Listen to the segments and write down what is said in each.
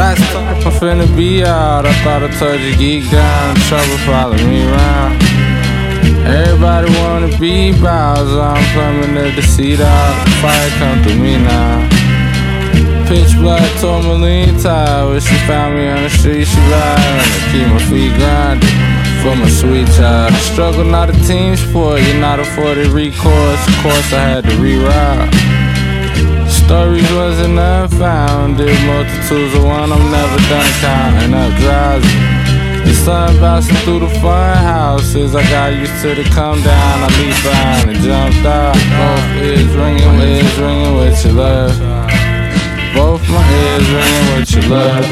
Last time I'm finna be out, I thought I told you geek down. Trouble follow me around. Everybody wanna be Bowser, I'm plumbing the deceit out. Fire come through me now. Pitch black tourmaline tie. When she found me on the street, she riding. I keep my feet grinding for my sweet child. Struggle not a team sport, you're not afforded recourse. Of course I had to reroute. Stories wasn't unfounded, multitudes of one, I'm never done counting up drowsy. The sun bouncing through the fun houses, I got used to the come down, I leaped behind and jumped out. Both ears ringing with your love. Both my ears ringing with your love.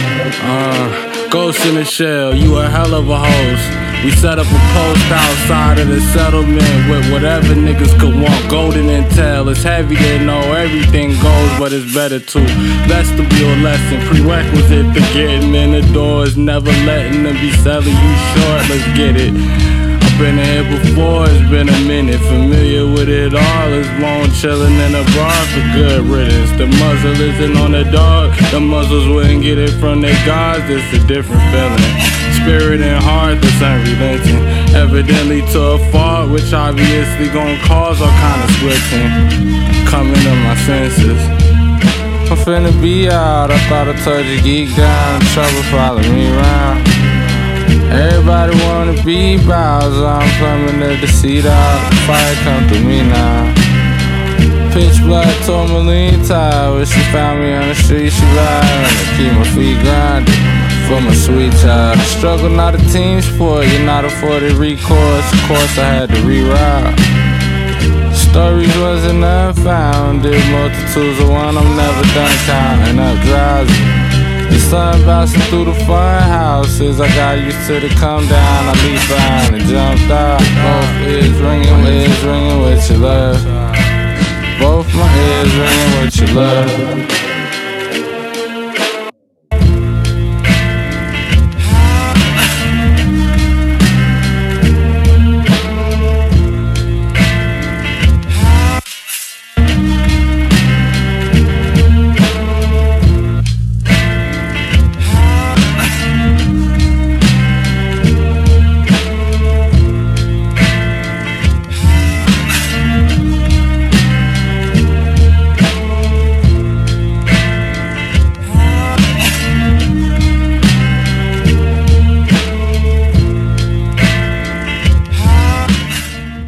Ghost in the shell, you a hell of a host. We set up a post outside of the settlement with whatever niggas could want. Golden intel, it's heavy to know everything goes, but it's better to vestibule lesson. Prerequisite to getting in the door is never letting them be selling you short. Let's get it. I've been here before, it's been a minute. Familiar with it all, it's long chillin' in a bar for good riddance. The muzzle isn't on the dog, the muzzles wouldn't get it from their gods. It's a different feeling. Spirit and heart that's unrelenting, evidently to a fault, which obviously gon' cause all kind of splitting. Coming to my senses. I'm finna be out, I thought I told you geek down. Trouble follow me around. Everybody wanna be Bowser, I'm plumbing the deceit out. Fire come through me now. Pitch black tourmaline tie. When she found me on the street, she riding. I keep my feet grinding for my sweet child. Struggle not a team sport, you're not afforded recourse. Of course I had to reroute. Stories wasn't unfounded, multitudes of one, I'm never done counting up drowsy. The sun bouncing through the fun houses, I got used to the come down, I leaped behind and jumped out. Both ears ringing with your love. Both my ears ringing with your love.